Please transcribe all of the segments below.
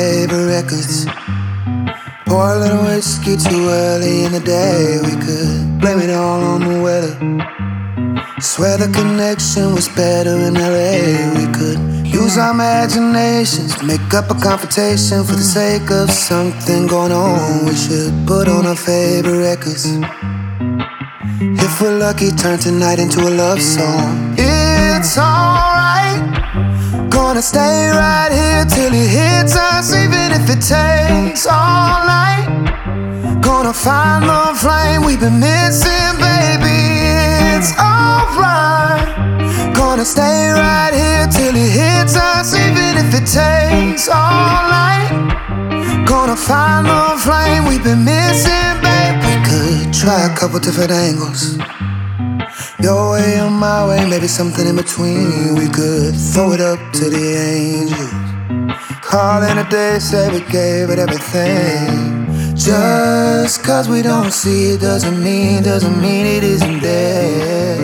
favorite records. Pour a little whiskey too early in the day. We could blame it all on the weather. Swear the connection was better in LA. We could use our imaginations to make up a confrontation for the sake of something going on. We should put on our favorite records. If we're lucky, turn tonight into a love song. It's alright, gonna stay right here till it hits us, even if it takes all night. Gonna find the flame we've been missing, baby. It's alright, gonna stay right here till it hits us, even if it takes all night. Gonna find the flame we've been missing, babe. We could try a couple different angles. Your way or my way, maybe something in between. We could throw it up to the angels. Call in a day, say we gave it everything. Just cause we don't see it doesn't mean it isn't there.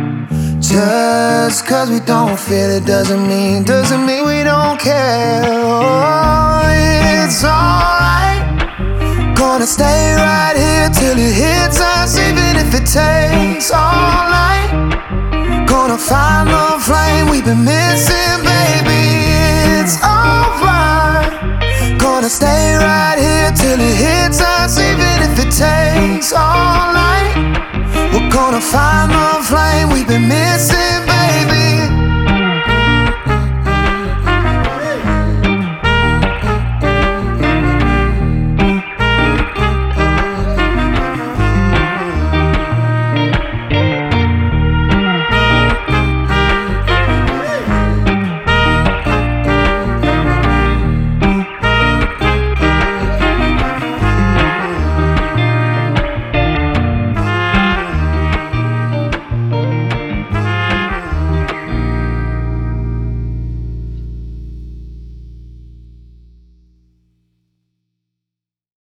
Just cause we don't feel it doesn't mean we don't care. Oh, it's alright, gonna stay right here till it hits us, even if it takes all night. Gonna find the flame we've been missing, baby. It's alright, gonna stay right here till it hits us, even if it takes all night. We're gonna find the flame we've been missing.